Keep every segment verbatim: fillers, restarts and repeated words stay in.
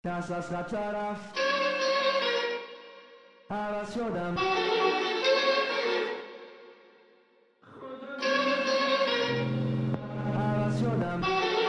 دست از خطر رفت، عوض شدم. عوض شدم.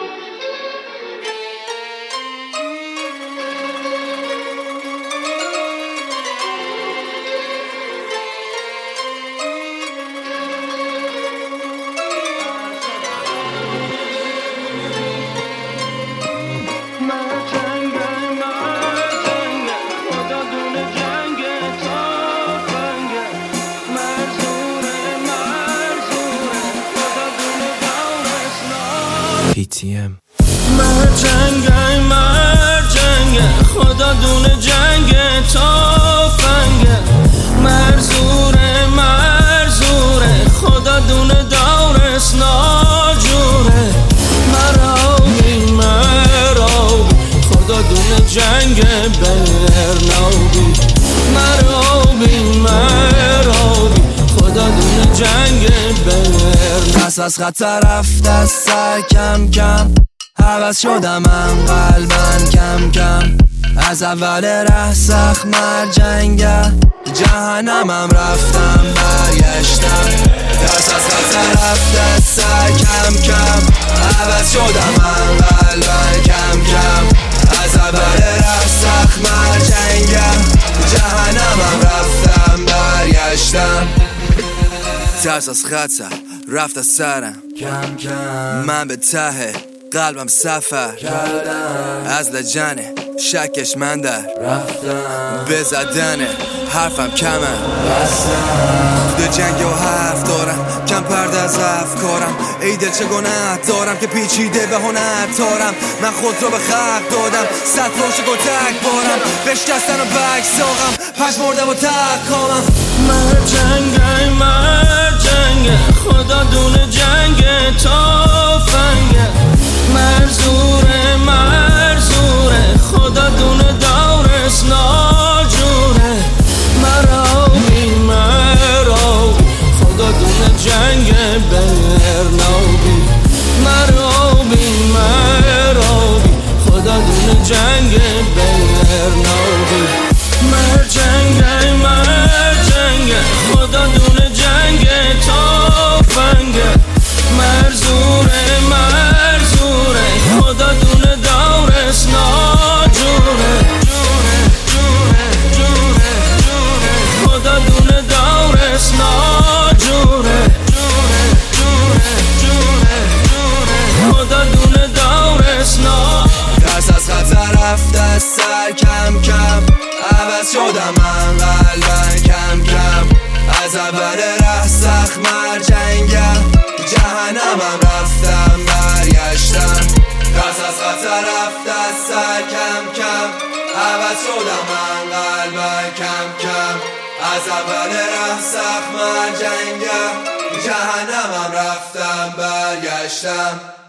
پی تی ام مرد جنگه مرد جنگه خدا دونه جنگ تافنگه مرزوره مرزوره خدا دونه دورس ناجوره مرابی مرابی خدا دونه جنگ برنابی مرابی مرابی خدا دونه جنگ برنابی پس از خطر رفت از سر کم کم عوض شدم من قلبن کم کم از اول ره سخت مر جنگه جهنمم رفتم برگشتم پس از خطر رفت از سر کم کم عوض شدم من قلبن کم کم از اول ره سخت مر جنگه جهنمم رفتم برگشتم ترس از خطر رفت از سرم کم کم من به ته قلبم سفر کردم از لجنه شکش من در رفتم به زدن حرفم کمه بستم تو جنگ و حرف دارم کم پرده از افکارم ای دل چه گناه دارم که پیچیده به هنر تارم من خود رو به خلق دادم صد روشک و تک بارم بشکستن و بک ساقم پش مردم و تک کامم مرد جنگه مرد جنگه خدا دونه جنگ تافنگه مرزوره مرزوره خدا دونه دورس ناجوره مرابی مرابی خدا دونه جنگ برنابی مرابی مرابی خدا دونه جنگ برنابی مرد جنگه مرد جنگه خدا دونه جنگ تافنگه مرزوره مرزوره خدا دونه دورس ناجوره جوره جوره جوره جوره خدا دونه دورس ناجوره جوره جوره جوره جوره خدا دونه دورس نا ترس از خطر رفت از سر کم کم عوض شدم من قلبن کم کم از اول ره سخت مر جنگه جهنمم رفتم برگشتم ترس از خطر رفت از سر کم کم عوض شدم من قلبن کم کم از اول ره سخت مر جنگه جهنمم رفتم برگشتم